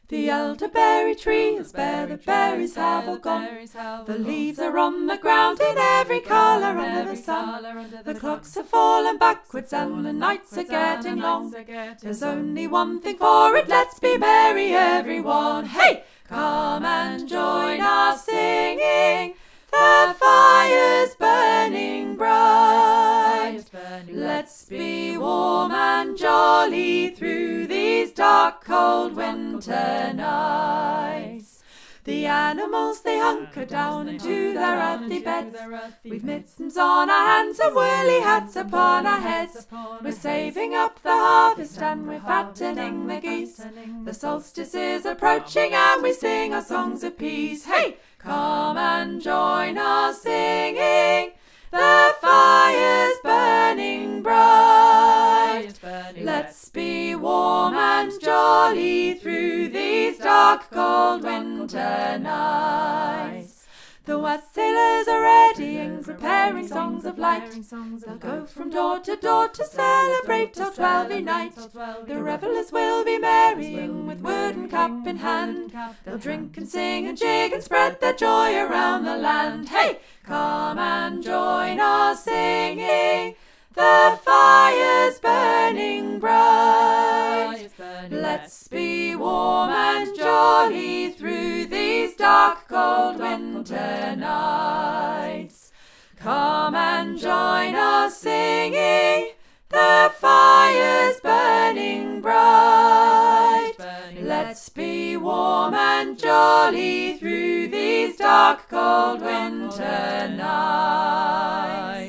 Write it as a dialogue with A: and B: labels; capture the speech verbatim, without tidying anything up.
A: The elderberry tree is bare, the berries have all gone. The leaves are on the ground in every colour under the sun. The clocks have fallen backwards and the nights are getting long. There's only one thing for it, let's be merry everyone. Hey! Come and join us singing, the fire's burning bright. Let's be warm and jolly through these dark, cold winter nights. The animals, they hunker down into their earthy beds. We've mittens on our hands and woolly hats upon our heads. We're saving up the harvest and we're fattening the geese. The solstice is approaching and we sing our songs of peace. Hey! Come and join us singing, the fire's burning bright. Let's be warm and jolly through these dark, cold winter nights. The wet sailors are readying, preparing songs of light. They'll go from door to door to celebrate till twelve night. The revellers will be merrying with wooden cup in hand. They'll drink and sing and jig and spread their joy around the land. Hey! Come and join us singing, the fire's burning bright. Let's be warm and jolly through these dark, cold winter nights. Come and join us singing, the fire's burning bright. Let's be warm and jolly through these dark, cold winter nights.